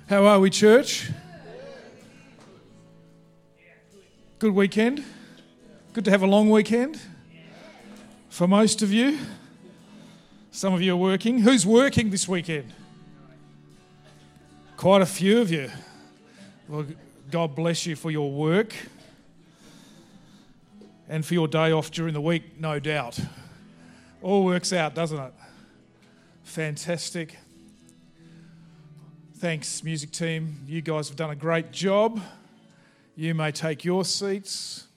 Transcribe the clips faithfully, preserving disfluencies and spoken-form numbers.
How are we, church? Good weekend? Good to have a long weekend? For most of you? Some of you are working. Who's working this weekend? Quite a few of you. Well, God bless you for your work and for your day off during the week, no doubt. All works out, doesn't it? Fantastic. Thanks, music team. You guys have done a great job. You may take your seats.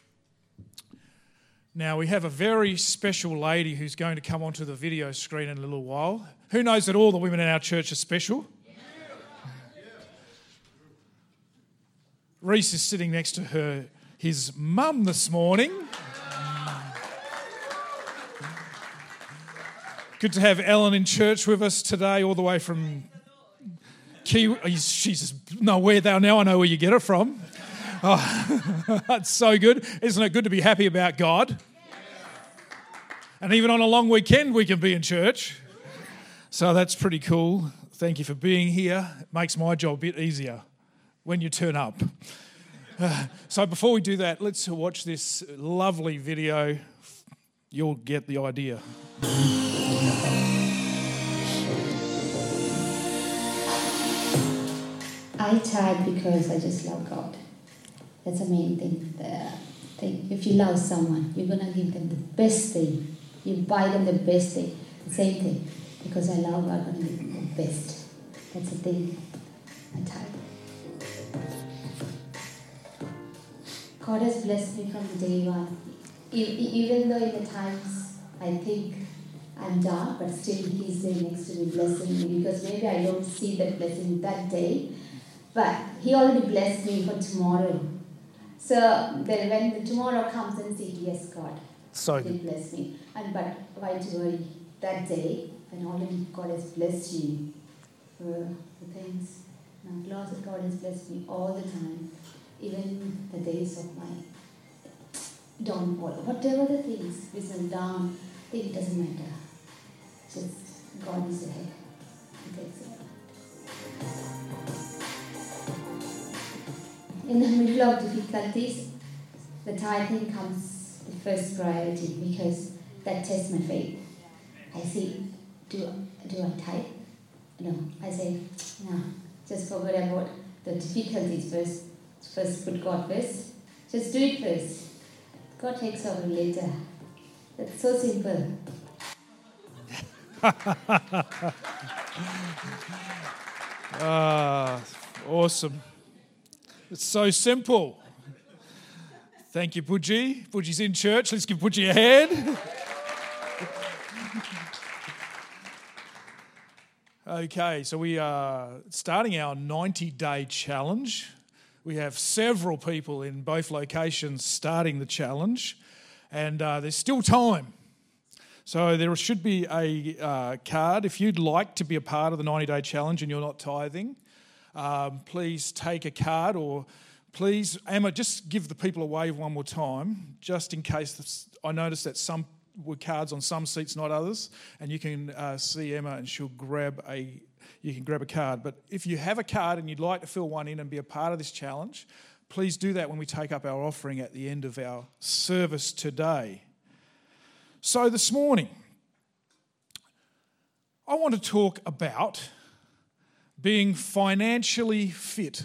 Now, we have a very special lady who's going to come onto the video screen in a little while. Who knows that all the women in our church are special? Reese is sitting next to her, his mum this morning. Good to have Ellen in church with us today, all the way from Key. She's nowhere there now. I know where you get it from. Oh, that's so good. Isn't it good to be happy about God? And even on a long weekend, we can be in church. So that's pretty cool. Thank you for being here. It makes my job a bit easier when you turn up. Uh, so before we do that, let's watch this lovely video. You'll get the idea. I tithe because I just love God. That's the main thing. The thing. If you love someone, you're going to give them the best thing. You buy them the best thing. The same thing. Because I love God, I'm going to give them the best. That's the thing. I tithe. God has blessed me from the day one. Even though in the times I think I'm dark, but still He's there next to me, blessing me. Because maybe I don't see that blessing that day. But He already blessed me for tomorrow. So then when the tomorrow comes and say, yes, God, so He bless me. And but why to worry that day when already God has blessed you for the things. Now, Lord, God has blessed me all the time, even the days of my downfall. Whatever the things, listen down, it doesn't matter. Just God is ahead. He takes it. In the middle of difficulties, the tithing comes the first priority because that tests my faith. I say, do, do I tithe? No. I say, no, just forget about the difficulties first. First put God first. Just do it first. God takes over later. That's so simple. Ah, awesome. It's so simple. Thank you, Pudgy. Pudgy's in church. Let's give Pudgy a hand. Okay, so we are starting our ninety-day challenge. We have several people in both locations starting the challenge, and uh, there's still time. So there should be a uh, card. If you'd like to be a part of the ninety-day challenge and you're not tithing, Um, please take a card, or please, Emma, just give the people a wave one more time, just in case this, I noticed that some were cards on some seats, not others, and you can uh, see Emma and she'll grab a, you can grab a card. But if you have a card and you'd like to fill one in and be a part of this challenge, please do that when we take up our offering at the end of our service today. So this morning, I want to talk about being financially fit.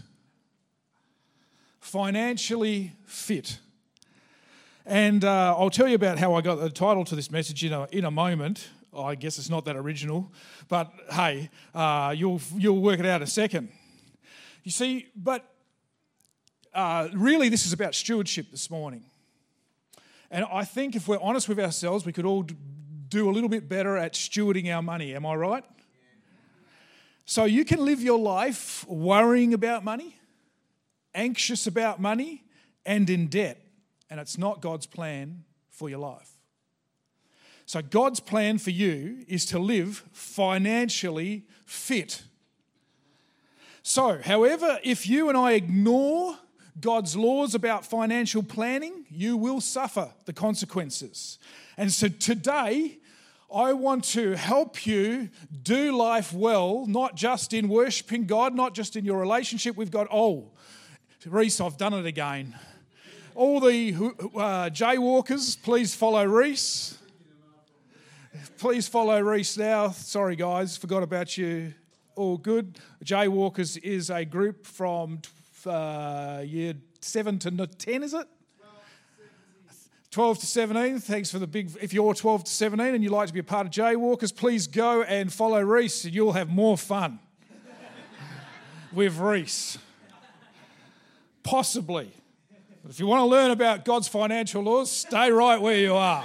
Financially fit. And uh, I'll tell you about how I got the title to this message in a, in a moment. I guess it's not that original, but hey, uh, you'll you'll work it out in a second. You see, but uh, really this is about stewardship this morning. And I think if we're honest with ourselves, we could all do a little bit better at stewarding our money. Am I right? So you can live your life worrying about money, anxious about money, and in debt. And it's not God's plan for your life. So God's plan for you is to live financially fit. So, however, if you and I ignore God's laws about financial planning, you will suffer the consequences. And so today, I want to help you do life well, not just in worshipping God, not just in your relationship with God. Oh, Reese, I've done it again. All the uh, jaywalkers, please follow Reese. Please follow Reese now. Sorry, guys, forgot about you. All good. Jaywalkers is a group from uh, year seven to ten, is it? twelve to seventeen, thanks for the big... If you're twelve to seventeen and you'd like to be a part of Jaywalkers, please go and follow Reese and you'll have more fun with Reese. Possibly. But if you want to learn about God's financial laws, stay right where you are.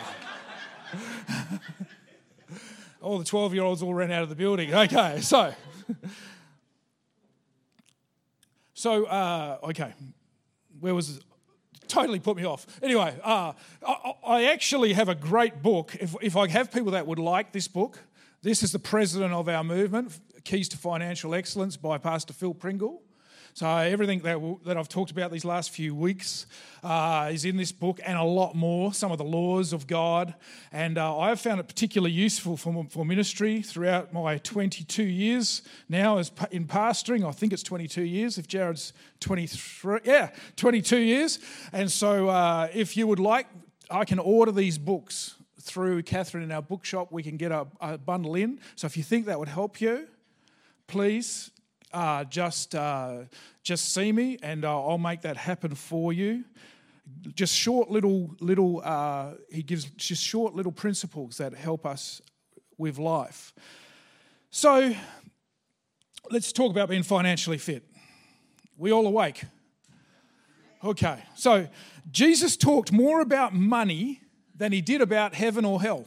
All the twelve-year-olds all ran out of the building. Okay, so... So, uh, okay, where was it? Totally put me off. Anyway, uh, I, I actually have a great book. If, if I have people that would like this book, this is the president of our movement, Keys to Financial Excellence by Pastor Phil Pringle. So everything that, that I've talked about these last few weeks uh, is in this book and a lot more, some of the laws of God. And uh, I have found it particularly useful for, for ministry throughout my twenty-two years now as in pastoring. I think it's twenty-two years if Jared's twenty-three. Yeah, twenty-two years. And so uh, if you would like, I can order these books through Catherine in our bookshop. We can get a, a bundle in. So if you think that would help you, please... Uh, just uh, just see me and uh, I'll make that happen for you. Just short little, little uh, he gives just short little principles that help us with life. So let's talk about being financially fit. We all awake? Okay, so Jesus talked more about money than he did about heaven or hell.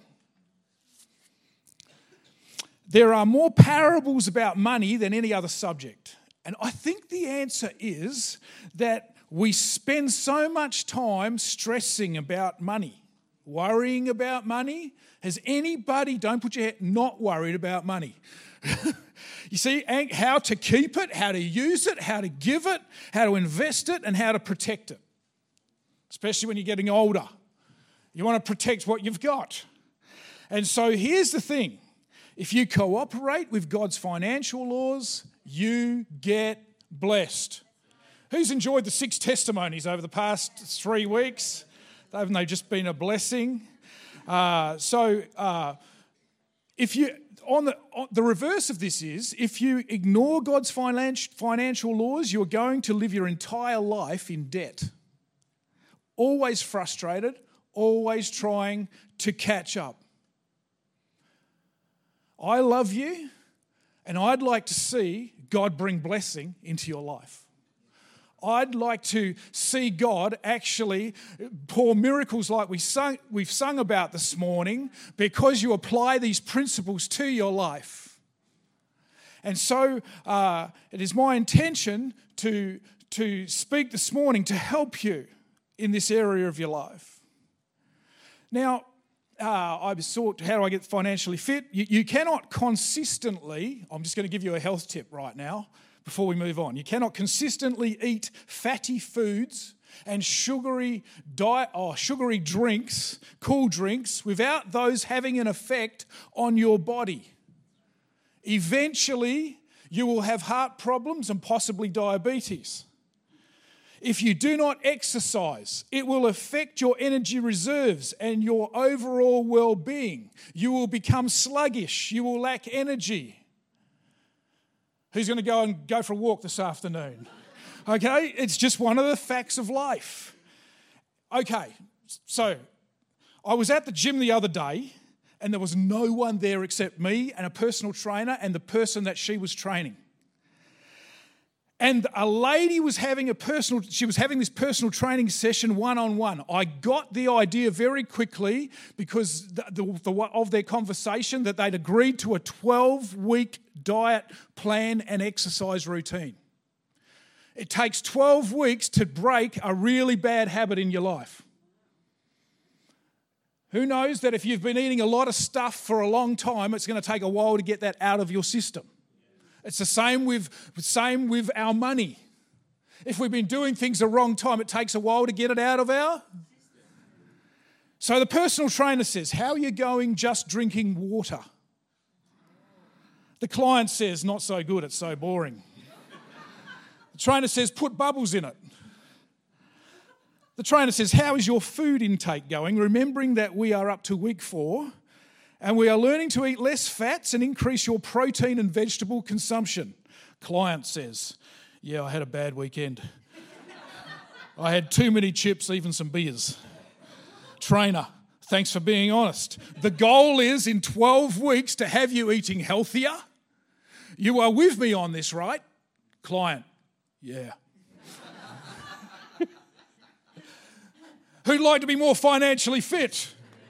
There are more parables about money than any other subject. And I think the answer is that we spend so much time stressing about money, worrying about money. Has anybody, don't put your head, not worried about money? You see, how to keep it, how to use it, how to give it, how to invest it, and how to protect it. Especially when you're getting older. You want to protect what you've got. And so here's the thing. If you cooperate with God's financial laws, you get blessed. Who's enjoyed the six testimonies over the past three weeks? Haven't they just been a blessing? Uh, so uh, if you on the on the reverse of this is, if you ignore God's financial financial laws, you're going to live your entire life in debt. Always frustrated, always trying to catch up. I love you, and I'd like to see God bring blessing into your life. I'd like to see God actually pour miracles like we sung, we've sung about this morning because you apply these principles to your life. And so uh, it is my intention to, to speak this morning to help you in this area of your life. Now, Uh, I sought, how do I get financially fit? You, you cannot consistently, I'm just going to give you a health tip right now before we move on. You cannot consistently eat fatty foods and sugary diet, oh, sugary drinks, cool drinks, without those having an effect on your body. Eventually, you will have heart problems and possibly diabetes. If you do not exercise, it will affect your energy reserves and your overall well-being. You will become sluggish. You will lack energy. Who's going to go and go for a walk this afternoon? Okay, it's just one of the facts of life. Okay, so I was at the gym the other day and there was no one there except me and a personal trainer and the person that she was training. And a lady was having a personal, she was having this personal training session one-on-one. I got the idea very quickly because the, the, the, of their conversation that they'd agreed to a twelve-week diet plan and exercise routine. It takes twelve weeks to break a really bad habit in your life. Who knows that if you've been eating a lot of stuff for a long time, it's going to take a while to get that out of your system. It's the same with, same with our money. If we've been doing things the wrong time, it takes a while to get it out of our... So the personal trainer says, how are you going just drinking water? The client says, not so good, it's so boring. The trainer says, put bubbles in it. The trainer says, how is your food intake going? Remembering that we are up to week four and we are learning to eat less fats and increase your protein and vegetable consumption. Client says, yeah, I had a bad weekend. I had too many chips, even some beers. Trainer, thanks for being honest. The goal is in twelve weeks to have you eating healthier. You are with me on this, right? Client, yeah. Who'd like to be more financially fit?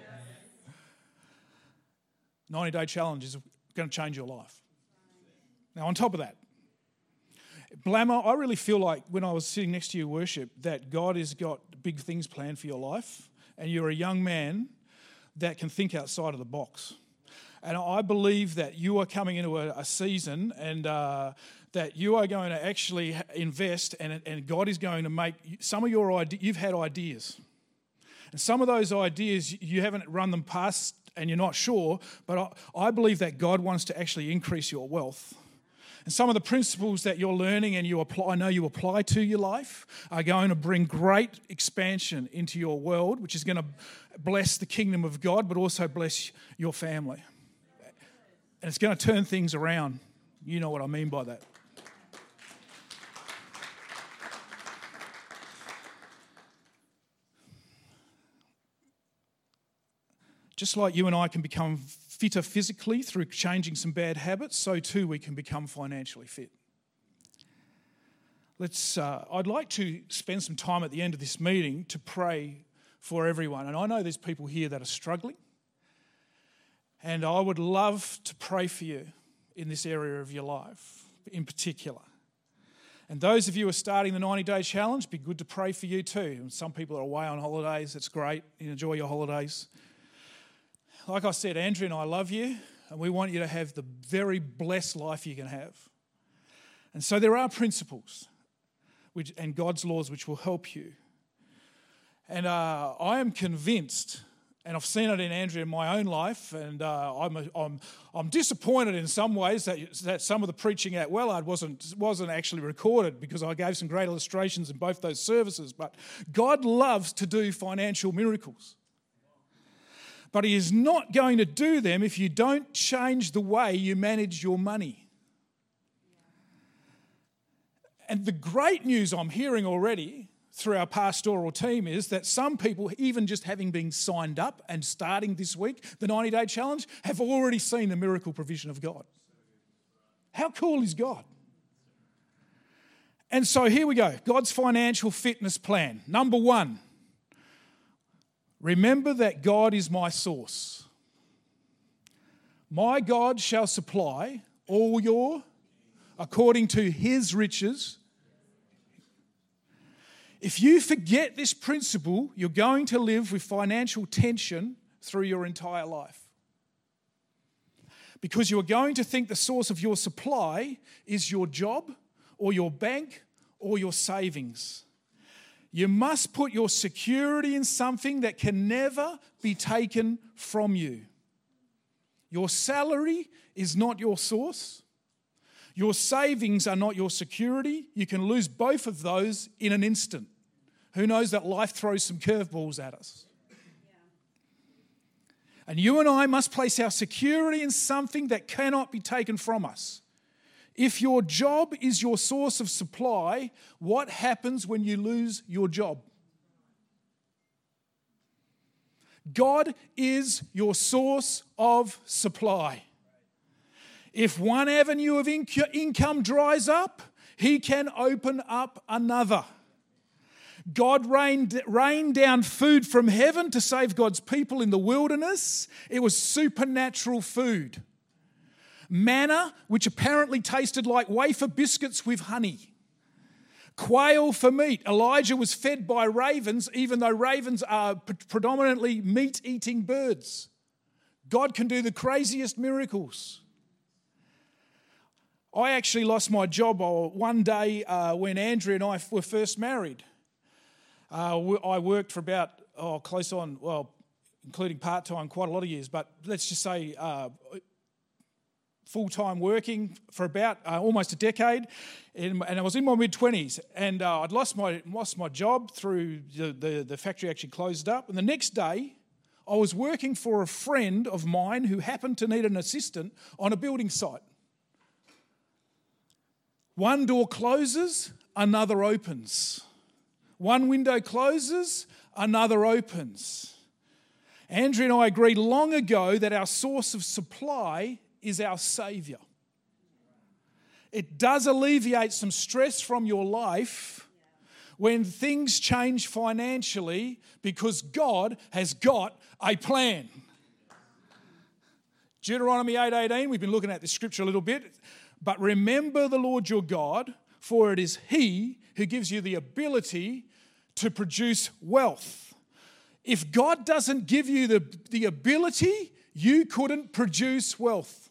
ninety-day challenge is going to change your life. Now, on top of that, Blammer, I really feel like when I was sitting next to you worship that God has got big things planned for your life and you're a young man that can think outside of the box. And I believe that you are coming into a, a season and uh, that you are going to actually invest and, and God is going to make some of your ideas, you've had ideas. And some of those ideas, you haven't run them past and you're not sure, but I, I believe that God wants to actually increase your wealth. And some of the principles that you're learning and you apply, I know you apply to your life, are going to bring great expansion into your world, which is going to bless the kingdom of God, but also bless your family. And it's going to turn things around. You know what I mean by that. Just like you and I can become fitter physically through changing some bad habits, so too we can become financially fit. Let's. Uh, I'd like to spend some time at the end of this meeting to pray for everyone. And I know there's people here that are struggling. And I would love to pray for you in this area of your life in particular. And those of you who are starting the ninety-day challenge, be good to pray for you too. And some people are away on holidays. It's great. Enjoy your holidays. Like I said, Andrea and I love you, and we want you to have the very blessed life you can have. And so there are principles which, and God's laws which will help you. And uh, I am convinced, and I've seen it in Andrea in my own life, and uh, I'm, a, I'm I'm disappointed in some ways that that some of the preaching at Wellard wasn't wasn't actually recorded because I gave some great illustrations in both those services. But God loves to do financial miracles. But he is not going to do them if you don't change the way you manage your money. And the great news I'm hearing already through our pastoral team is that some people, even just having been signed up and starting this week, the ninety-day challenge, have already seen the miracle provision of God. How cool is God? And so here we go. God's financial fitness plan. Number one. Remember that God is my source. My God shall supply all your, according to his riches. If you forget this principle, you're going to live with financial tension through your entire life. Because you're going to think the source of your supply is your job or your bank or your savings. You must put your security in something that can never be taken from you. Your salary is not your source. Your savings are not your security. You can lose both of those in an instant. Who knows that life throws some curveballs at us? And you and I must place our security in something that cannot be taken from us. If your job is your source of supply, what happens when you lose your job? God is your source of supply. If one avenue of inc- income dries up, he can open up another. God rained, rained down food from heaven to save God's people in the wilderness. It was supernatural food. Manna, which apparently tasted like wafer biscuits with honey. Quail for meat. Elijah was fed by ravens, even though ravens are predominantly meat-eating birds. God can do the craziest miracles. I actually lost my job one day uh, when Andrea and I were first married. Uh, I worked for about, oh, close on, well, including part-time, quite a lot of years, but let's just say uh, full-time working for about uh, almost a decade, and, and I was in my mid-twenties, and uh, I'd lost my lost my job through the, the, the factory actually closed up, and the next day I was working for a friend of mine who happened to need an assistant on a building site. One door closes, another opens. One window closes, another opens. Andrew and I agreed long ago that our source of supply is our Saviour. It does alleviate some stress from your life when things change financially because God has got a plan. Deuteronomy eight eighteen, we've been looking at this scripture a little bit. But remember the Lord your God, for it is He who gives you the ability to produce wealth. If God doesn't give you the, the ability, you couldn't produce wealth.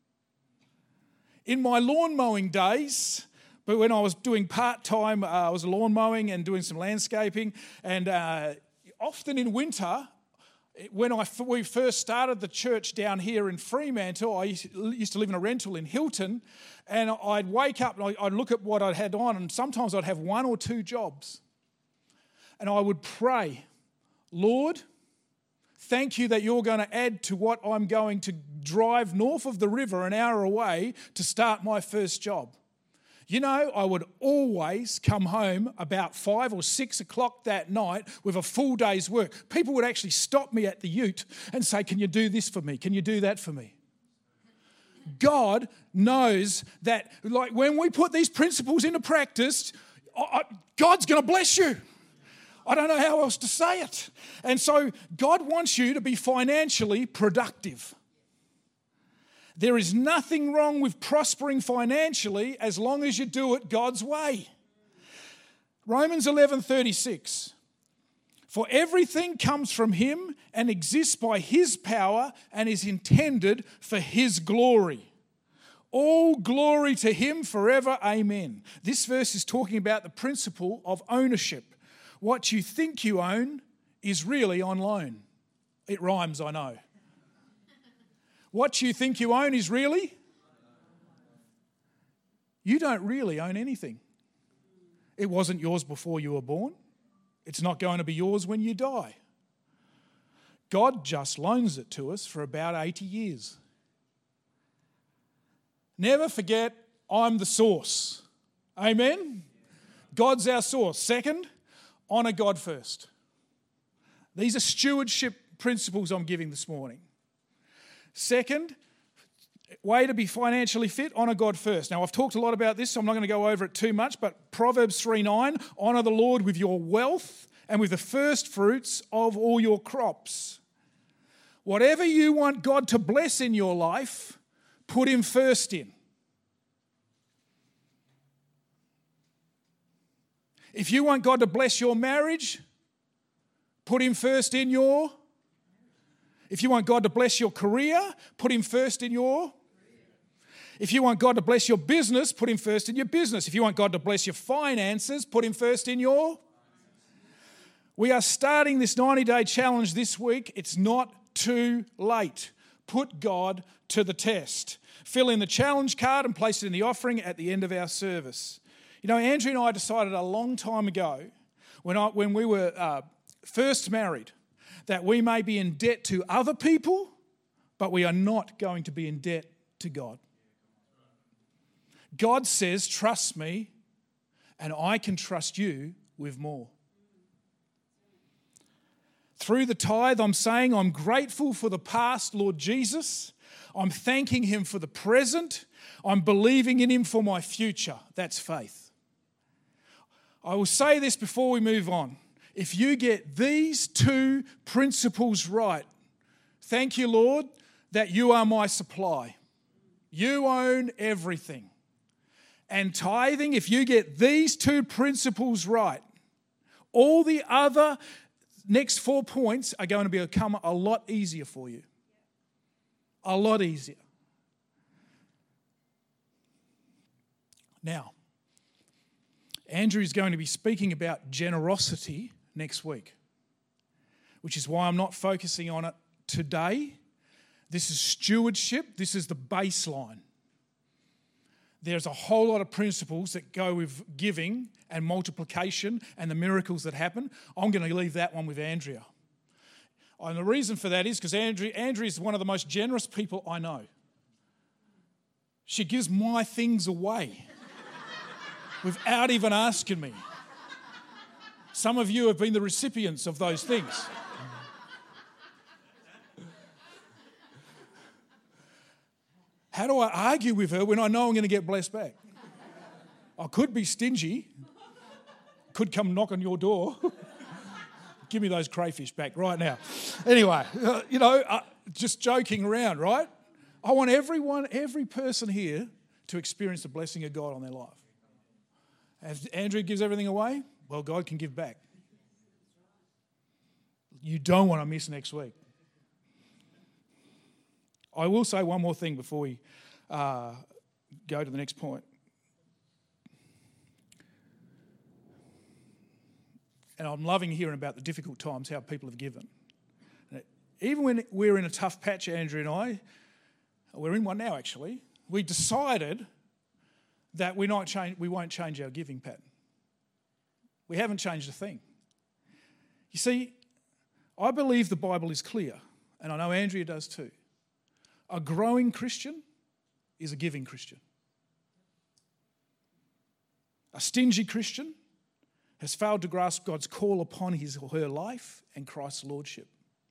In my lawn mowing days, but when I was doing part-time, uh, I was lawn mowing and doing some landscaping, and uh, often in winter, when I, we first started the church down here in Fremantle, I used to live in a rental in Hilton, and I'd wake up and I'd look at what I had on, and sometimes I'd have one or two jobs. And I would pray, Lord, thank you that you're going to add to what I'm going to drive north of the river an hour away to start my first job. You know, I would always come home about five or six o'clock that night with a full day's work. People would actually stop me at the ute and say, can you do this for me? Can you do that for me? God knows that, like, when we put these principles into practice, God's going to bless you. I don't know how else to say it. And so God wants you to be financially productive. There is nothing wrong with prospering financially as long as you do it God's way. Romans eleven thirty-six. For everything comes from Him and exists by His power and is intended for His glory. All glory to Him forever. Amen. This verse is talking about the principle of ownership. What you think you own is really on loan. It rhymes, I know. What you think you own is really? You don't really own anything. It wasn't yours before you were born. It's not going to be yours when you die. God just loans it to us for about eighty years. Never forget, I'm the source. Amen? God's our source. Second, honour God first. These are stewardship principles I'm giving this morning. Second, way to be financially fit, honour God first. Now, I've talked a lot about this, so I'm not going to go over it too much, but Proverbs three nine, honour the Lord with your wealth and with the first fruits of all your crops. Whatever you want God to bless in your life, put Him first in. If you want God to bless your marriage, put Him first in your. If you want God to bless your career, put Him first in your. If you want God to bless your business, put Him first in your business. If you want God to bless your finances, put Him first in your. We are starting this ninety-day challenge this week. It's not too late. Put God to the test. Fill in the challenge card and place it in the offering at the end of our service. You know, Andrew and I decided a long time ago when, I, when we were uh, first married that we may be in debt to other people, but we are not going to be in debt to God. God says, trust me, and I can trust you with more. Through the tithe, I'm saying I'm grateful for the past, Lord Jesus. I'm thanking Him for the present. I'm believing in Him for my future. That's faith. I will say this before we move on. If you get these two principles right, thank you, Lord, that you are my supply. You own everything. And tithing, if you get these two principles right, all the other next four points are going to become a lot easier for you. A lot easier. Now, Andrew is going to be speaking about generosity next week. which is why I'm not focusing on it today. This is stewardship. This is the baseline. There's a whole lot of principles that go with giving and multiplication and the miracles that happen. I'm going to leave that one with Andrea. And the reason for that is because Andrea, Andrea is one of the most generous people I know. She gives my things away without even asking me. Some of you have been the recipients of those things. How do I argue with her when I know I'm going to get blessed back? I could be stingy, could come knock on your door. Give me those crayfish back right now. Anyway, uh, you know, uh, just joking around, right? I want everyone, every person here to experience the blessing of God on their life. If Andrew gives everything away, well, God can give back. You don't want to miss next week. I will say one more thing before we uh, go to the next point. And I'm loving hearing about the difficult times, how people have given. Even when we're in a tough patch, Andrew and I, we're in one now actually, we decided that we, not change, we won't change our giving pattern. We haven't changed a thing. You see, I believe the Bible is clear, and I know Andrea does too. A growing Christian is a giving Christian. A stingy Christian has failed to grasp God's call upon his or her life and Christ's lordship.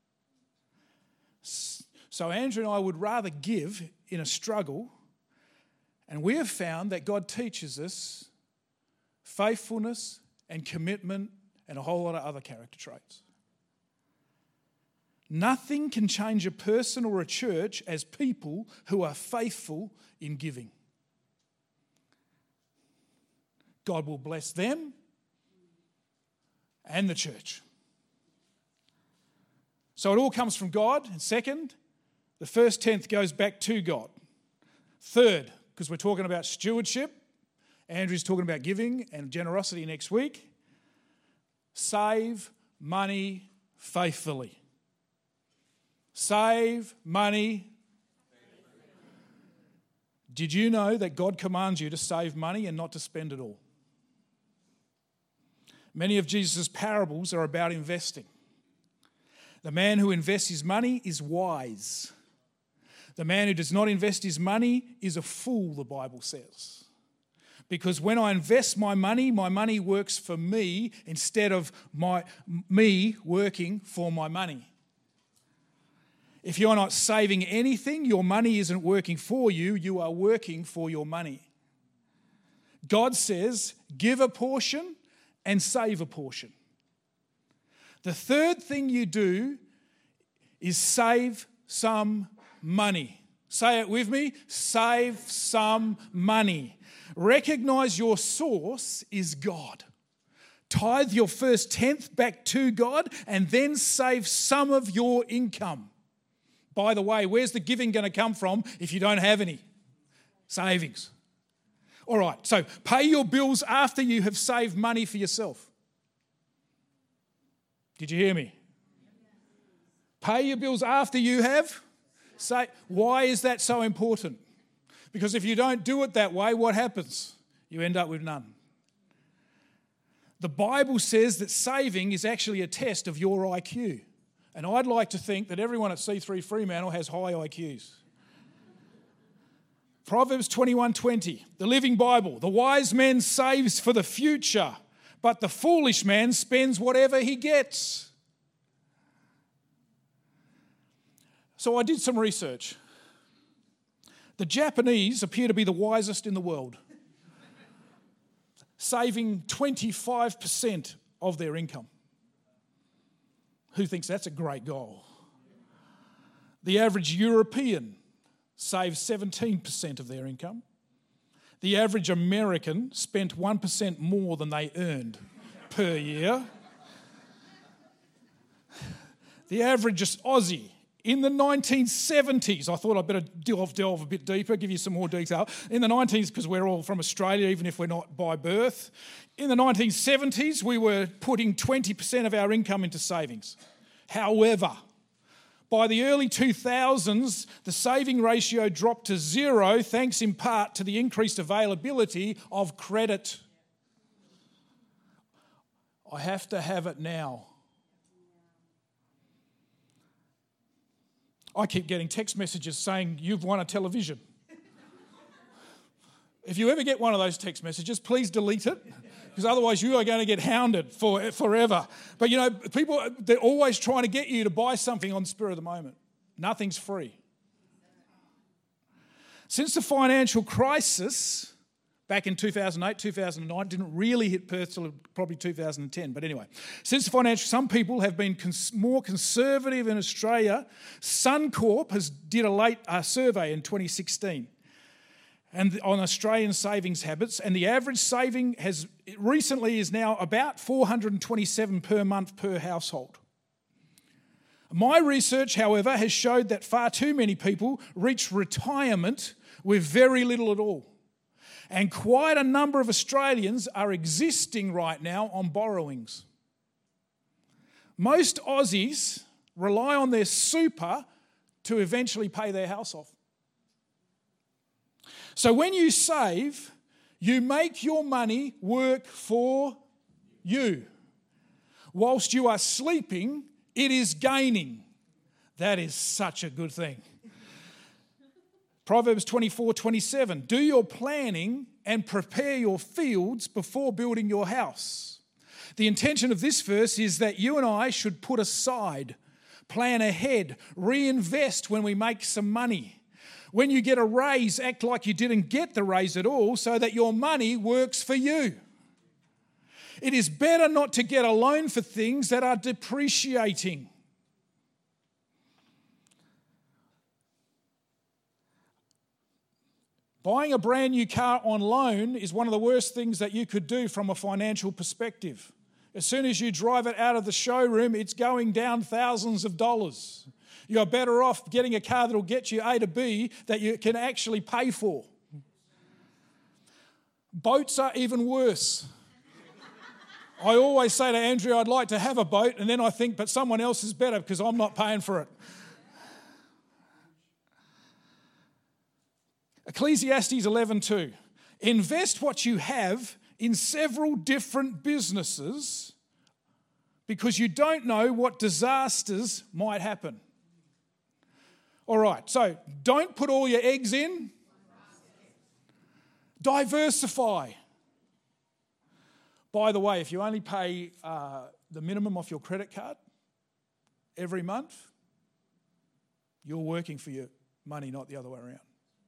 So Andrew and I would rather give in a struggle, and we have found that God teaches us faithfulness and commitment and a whole lot of other character traits. Nothing can change a person or a church as people who are faithful in giving. God will bless them and the church. So it all comes from God. And second, the first tenth goes back to God. Third, because we're talking about stewardship, Andrew's talking about giving and generosity next week, save money faithfully. Save money. Did you know that God commands you to save money and not to spend it all? Many of Jesus' parables are about investing. The man who invests his money is wise. The man who does not invest his money is a fool, the Bible says. Because when I invest my money, my money works for me instead of my me working for my money. If you're not saving anything, your money isn't working for you, you are working for your money. God says, give a portion and save a portion. The third thing you do is save some money. Say it with me, save some money. Recognize your source is God. Tithe your first tenth back to God and then save some of your income. By the way, where's the giving going to come from if you don't have any? Savings. All right, so pay your bills after you have saved money for yourself. Did you hear me? Pay your bills after you have. Say, why is that so important? Because if you don't do it that way, what happens? You end up with none. The Bible says that saving is actually a test of your I Q. And I'd like to think that everyone at C three Fremantle has high I Qs. Proverbs twenty-one twenty, the Living Bible. The wise man saves for the future, but the foolish man spends whatever he gets. So I did some research. The Japanese appear to be the wisest in the world, saving twenty-five percent of their income. Who thinks that's a great goal? The average European saves seventeen percent of their income. The average American spent one percent more than they earned per year. The average Aussie in the nineteen seventies, I thought I'd better delve, delve a bit deeper, give you some more detail. In the nineties, because we're all from Australia, even if we're not by birth. In the nineteen seventies, we were putting twenty percent of our income into savings. However, by the early two thousands, the saving ratio dropped to zero, thanks in part to the increased availability of credit. I have to have it now. I keep getting text messages saying, you've won a television. If you ever get one of those text messages, please delete it, because otherwise you are going to get hounded for forever. But you know, people, they're always trying to get you to buy something on the spur of the moment. Nothing's free. Since the financial crisis back in two thousand eight, two thousand nine, didn't really hit Perth till probably two thousand ten. But anyway, since the financial, some people have been cons- more conservative in Australia. Suncorp has did a late uh, survey in twenty sixteen. And on Australian savings habits, and the average saving has recently is now about four hundred twenty-seven per month per household. My research, however, has showed that far too many people reach retirement with very little at all. And quite a number of Australians are existing right now on borrowings. Most Aussies rely on their super to eventually pay their house off. So when you save, you make your money work for you. Whilst you are sleeping, it is gaining. That is such a good thing. Proverbs twenty-four twenty-seven. Do your planning and prepare your fields before building your house. The intention of this verse is that you and I should put aside, plan ahead, reinvest when we make some money. When you get a raise, act like you didn't get the raise at all so that your money works for you. It is better not to get a loan for things that are depreciating. Buying a brand new car on loan is one of the worst things that you could do from a financial perspective. As soon as you drive it out of the showroom, it's going down thousands of dollars. You're better off getting a car that will get you A to B that you can actually pay for. Boats are even worse. I always say to Andrea, I'd like to have a boat, and then I think, but someone else is better because I'm not paying for it. Ecclesiastes eleven two. Invest what you have in several different businesses because you don't know what disasters might happen. All right, so don't put all your eggs in. Diversify. By the way, if you only pay uh, the minimum off your credit card every month, you're working for your money, not the other way around.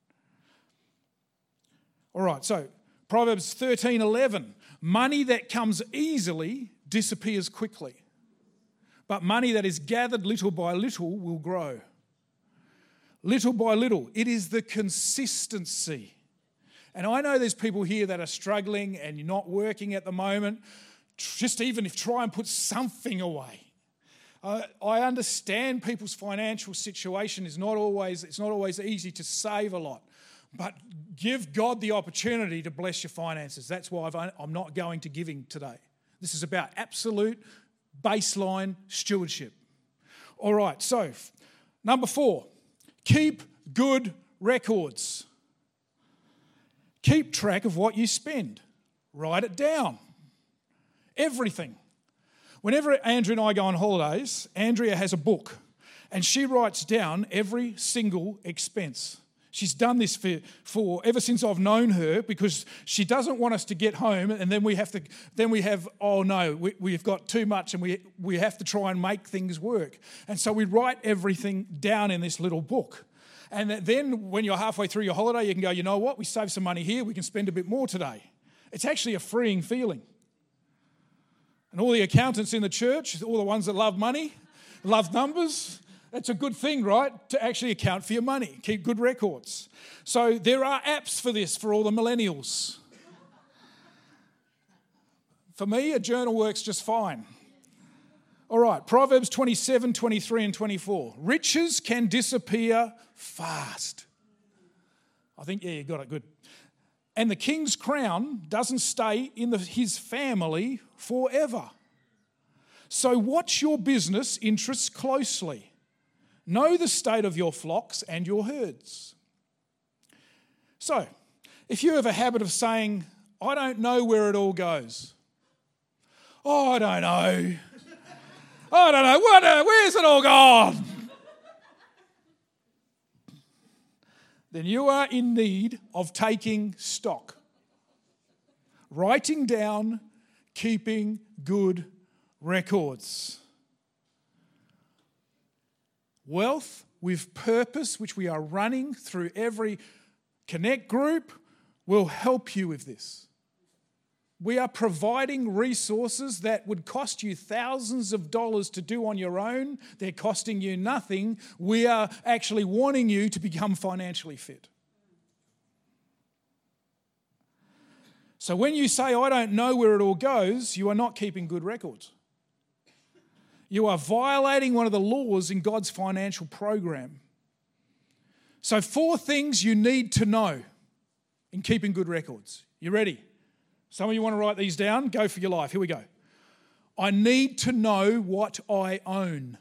All right, so Proverbs thirteen eleven. Money that comes easily disappears quickly, but money that is gathered little by little will grow. Little by little. It is the consistency. And I know there's people here that are struggling and you're not working at the moment. Just even if try and put something away. Uh, I understand people's financial situation is not always, it's not always easy to save a lot. But give God the opportunity to bless your finances. That's why I've, I'm not going to giving today. This is about absolute baseline stewardship. All right, so number four. Keep good records. Keep track of what you spend. Write it down. Everything. Whenever Andrea and I go on holidays, Andrea has a book and she writes down every single expense. She's done this for, for ever since I've known her because she doesn't want us to get home and then we have to then we have oh no we, we've got too much and we we have to try and make things work, and so we write everything down in this little book, and then when you're halfway through your holiday you can go, you know what, we saved some money here, we can spend a bit more today. It's actually a freeing feeling. And all the accountants in the church, all the ones that love money, love numbers. It's a good thing, right, to actually account for your money, keep good records. So there are apps for this for all the millennials. For me, a journal works just fine. All right, Proverbs twenty-seven, twenty-three and twenty-four. Riches can disappear fast. I think, yeah, you got it, good. And the king's crown doesn't stay in the, his family forever. So watch your business interests closely. Know the state of your flocks and your herds. So, if you have a habit of saying, I don't know where it all goes. Oh, I don't know. I don't know. What, uh, where's it all gone? Then you are in need of taking stock. Writing down, keeping good records. Wealth with purpose, which we are running through every Connect group, will help you with this. We are providing resources that would cost you thousands of dollars to do on your own. They're costing you nothing. We are actually wanting you to become financially fit. So when you say, I don't know where it all goes, you are not keeping good records. You are violating one of the laws in God's financial program. So four things you need to know in keeping good records. You ready? Some of you want to write these down? Go for your life. Here we go. I need to know what I own.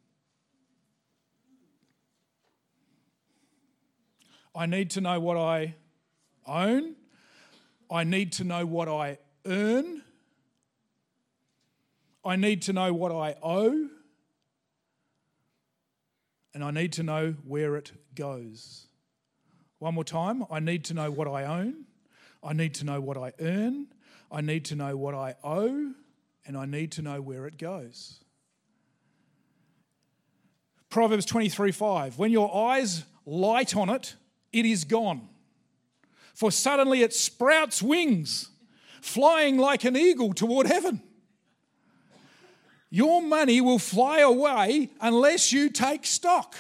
I need to know what I own. I need to know what I earn. I need to know what I owe. And I need to know where it goes. One more time. I need to know what I own. I need to know what I earn. I need to know what I owe. And I need to know where it goes. Proverbs twenty-three five. When your eyes light on it, it is gone. For suddenly it sprouts wings, flying like an eagle toward heaven. Your money will fly away unless you take stock.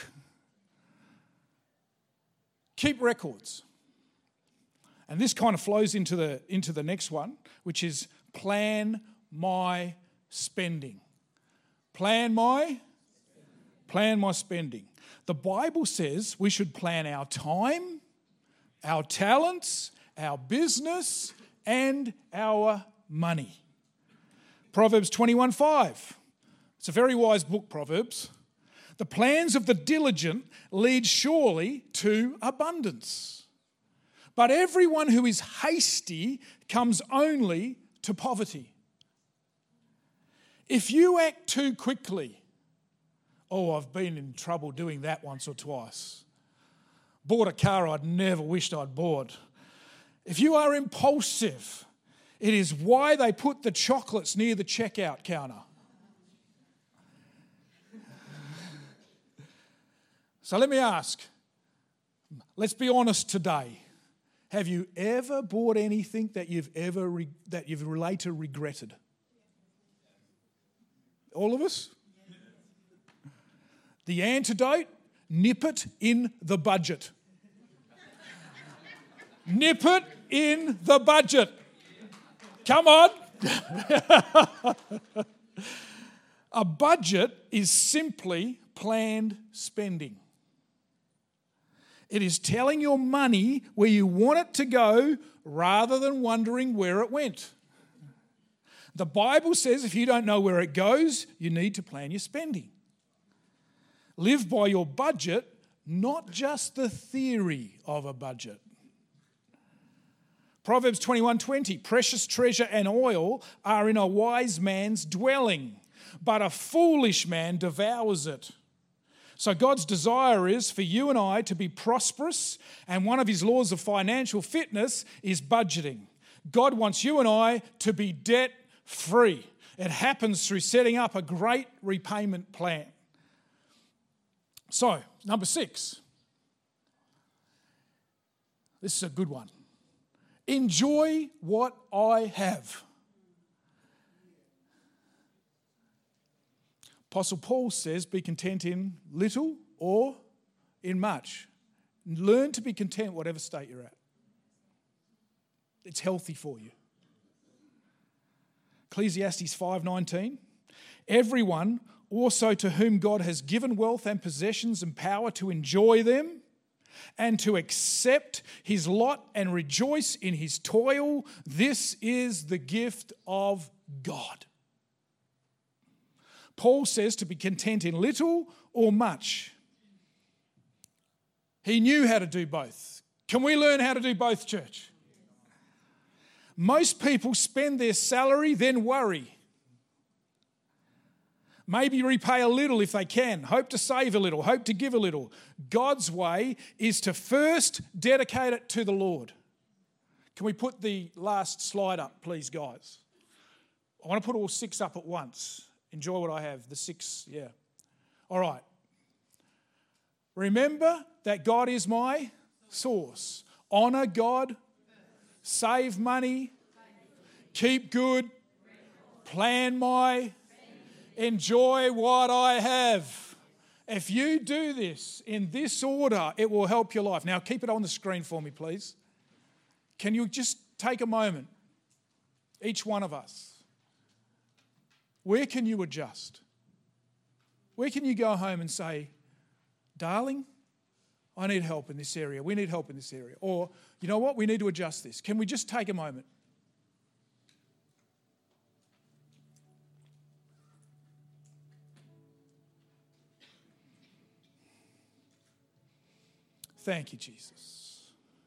Keep records. And this kind of flows into the, into the next one, which is plan my spending. Plan my, plan my spending. The Bible says we should plan our time, our talents, our business, and our money. Proverbs twenty-one five. It's a very wise book, Proverbs. The plans of the diligent lead surely to abundance. But everyone who is hasty comes only to poverty. If you act too quickly, oh, I've been in trouble doing that once or twice. Bought a car I'd never wished I'd bought. If you are impulsive, it is why they put the chocolates near the checkout counter. So let me ask, let's be honest today. Have you ever bought anything that you've ever re- that you've later regretted? All of us? The antidote, nip it in the budget. Nip it in the budget. Come on. A budget is simply planned spending. It is telling your money where you want it to go rather than wondering where it went. The Bible says if you don't know where it goes, you need to plan your spending. Live by your budget, not just the theory of a budget. Proverbs twenty-one twenty, precious treasure and oil are in a wise man's dwelling, but a foolish man devours it. So God's desire is for you and I to be prosperous, and one of his laws of financial fitness is budgeting. God wants you and I to be debt-free. It happens through setting up a great repayment plan. So, number six. This is a good one. Enjoy what I have. Apostle Paul says, be content in little or in much. Learn to be content whatever state you're at. It's healthy for you. Ecclesiastes five nineteen. Everyone also to whom God has given wealth and possessions and power to enjoy them and to accept his lot and rejoice in his toil, this is the gift of God. Paul says to be content in little or much. He knew how to do both. Can we learn how to do both, church? Most people spend their salary, then worry. Maybe repay a little if they can. Hope to save a little. Hope to give a little. God's way is to first dedicate it to the Lord. Can we put the last slide up, please, guys? I want to put all six up at once. Enjoy what I have. The six, yeah. All right. Remember that God is my source. Honour God. Save money. Keep good. Plan my. Enjoy what I have. If you do this in this order, it will help your life. Now, keep it on the screen for me, please. Can you just take a moment, each one of us? Where can you adjust? Where can you go home and say, darling, I need help in this area. We need help in this area. Or, you know what, we need to adjust this. Can we just take a moment? Thank you, Jesus.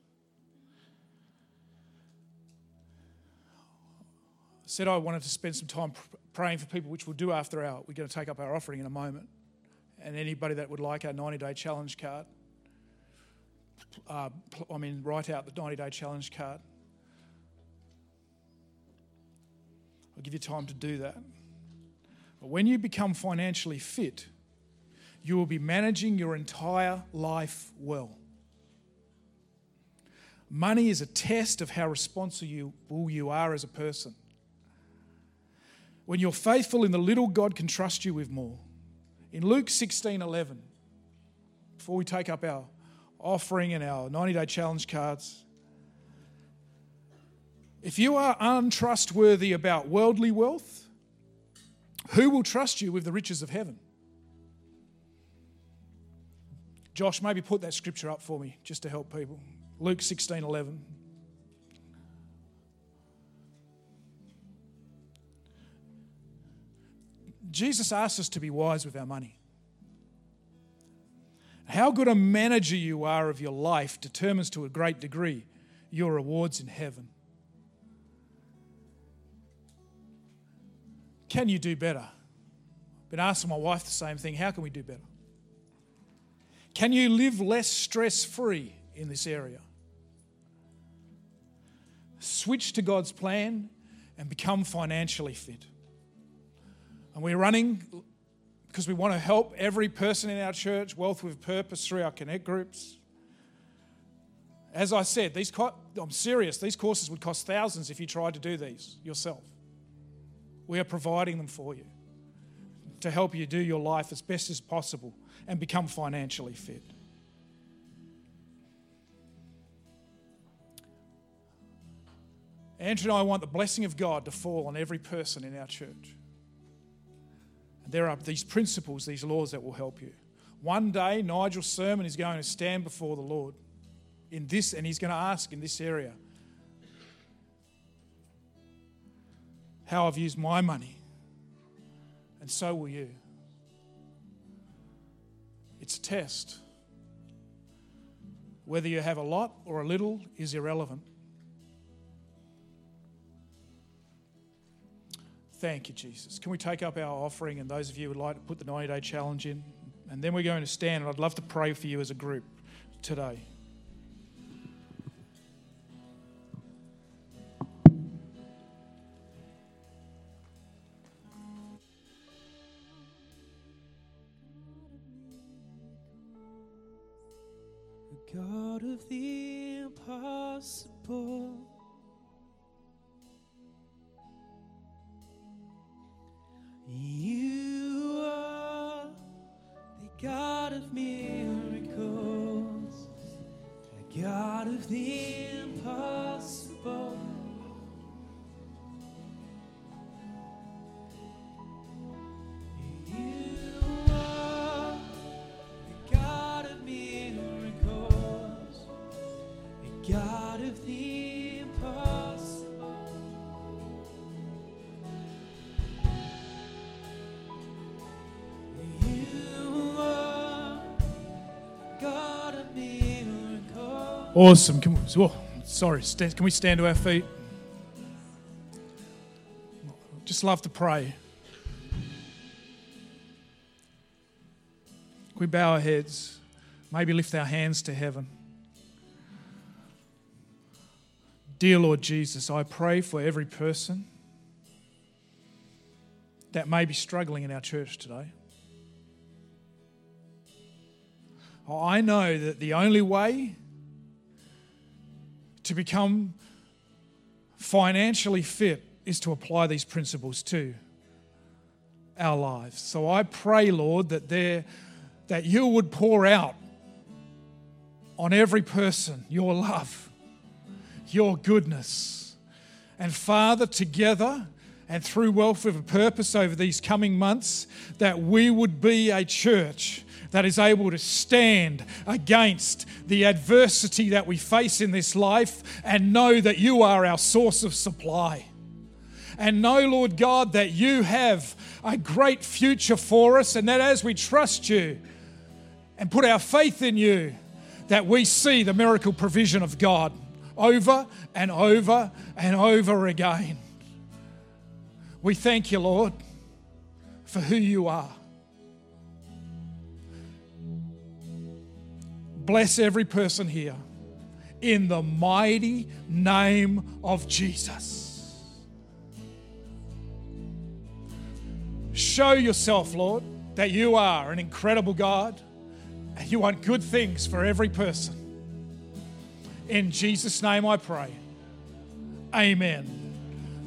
I said I wanted to spend some time praying for people, which we'll do after our, we're going to take up our offering in a moment. And anybody that would like our ninety-day challenge card, uh, I mean, write out the ninety-day challenge card. I'll give you time to do that. But when you become financially fit, you will be managing your entire life well. Money is a test of how responsible you are as a person. When you're faithful in the little, God can trust you with more. In Luke sixteen eleven, before we take up our offering and our ninety-day challenge cards, if you are untrustworthy about worldly wealth, who will trust you with the riches of heaven? Josh, maybe put that scripture up for me just to help people. Luke sixteen eleven. Jesus asks us to be wise with our money. How good a manager you are of your life determines to a great degree your rewards in heaven. Can you do better? I've been asking my wife the same thing. How can we do better? Can you live less stress-free in this area? Switch to God's plan and become financially fit. And we're running because we want to help every person in our church, Wealth with Purpose, through our Connect groups. As I said, these co- I'm serious, these courses would cost thousands if you tried to do these yourself. We are providing them for you to help you do your life as best as possible and become financially fit. Andrew and I want the blessing of God to fall on every person in our church. And there are these principles, these laws that will help you. One day, Nigel's sermon is going to stand before the Lord in this, and he's going to ask in this area, how I've used my money. And so will you. It's a test. Whether you have a lot or a little is irrelevant. Thank you, Jesus. Can we take up our offering? And those of you who would like to put the ninety-day challenge in. And then we're going to stand, and I'd love to pray for you as a group today. God of the impossible, you are the God of miracles, the God of the impossible. God of the impossible. Awesome. Can we, oh, sorry, stand, can we stand to our feet? Just love to pray. Can we bow our heads? Maybe lift our hands to heaven. Dear Lord Jesus, I pray for every person that may be struggling in our church today. I know that the only way to become financially fit is to apply these principles to our lives. So I pray, Lord, that there, that you would pour out on every person your love, your goodness. And Father, together and through Wealth with a Purpose over these coming months, that we would be a church that is able to stand against the adversity that we face in this life and know that you are our source of supply. And know, Lord God, that you have a great future for us, and that as we trust you and put our faith in you, that we see the miracle provision of God over and over and over again. We thank you, Lord, for who you are. Bless every person here in the mighty name of Jesus. Show yourself, Lord, that you are an incredible God and you want good things for every person. In Jesus' name I pray. Amen.